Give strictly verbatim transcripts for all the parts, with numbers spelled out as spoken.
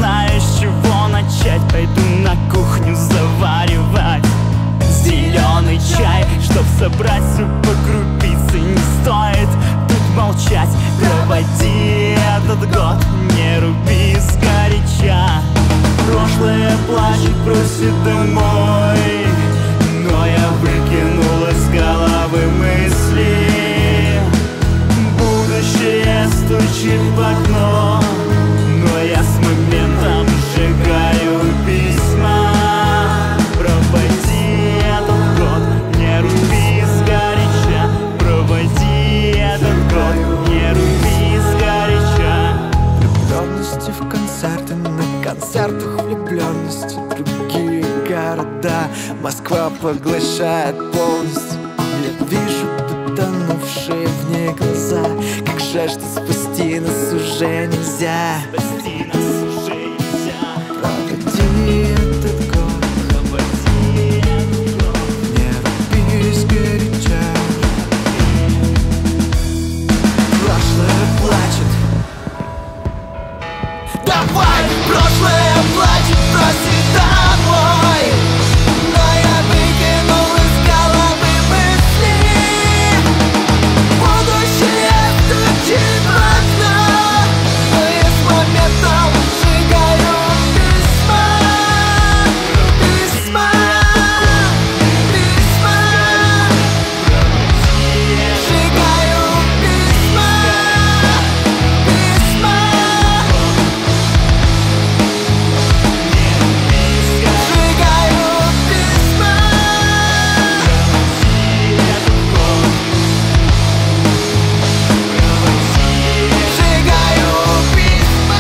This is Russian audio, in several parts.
знаю, с чего начать. Пойду на кухню заваривать зеленый чай, чтоб собрать все по крупице. Не стоит тут молчать, проводи этот год, не руби сгоряча. Прошлое плачет, просит домой, но я выкинул из головы мысли. Будущее стучит в окно, но я с моментом сжигаю письма. Проводи этот год, не руби сгоряча. Проводи этот год, не руби сгоряча. Влюбленности в концерты, на концертах влюбленности. Другие города Москва поглощает полностью. Я вижу потонувшие в ней глаза. Как жаль, что спасти нас уже нельзя. Спасти нас уже нельзя. Проводи этот год, Проводи этот год, не руби сгоряча. Прошлое плачет. Давай! Прошлое плачет, просит домой, но я выкинул из головы мысли. Будущее стучит в окно, но я с моментом сжигаю письма. Письма, письма, сжигаю письма. Письма, сжигаю письма. Сжигаю письма.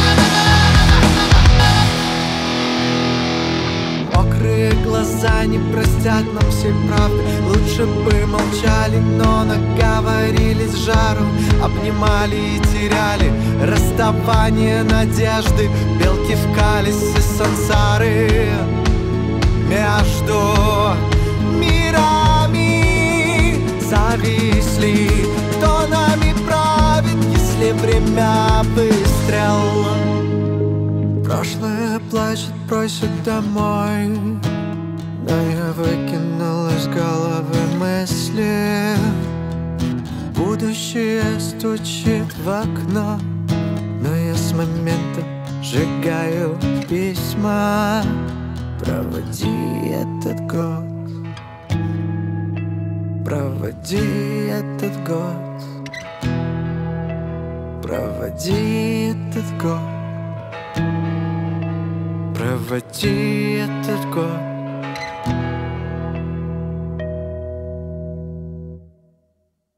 Мокрые глаза не простят нам всей правды. Лучше бы молчали, но наговорили с жару. Обнимали и теряли расставание надежды. Белки в колесе сансары. Между мирами зависли. Кто нами правит, если время выстрел? Прошлое плачет, просит домой, но я выкинул из головы мысли. Будущее стучит в окно, но я с момента сжигаю письма. Проводи этот год, проводи этот год, проводи этот год, проводи этот год.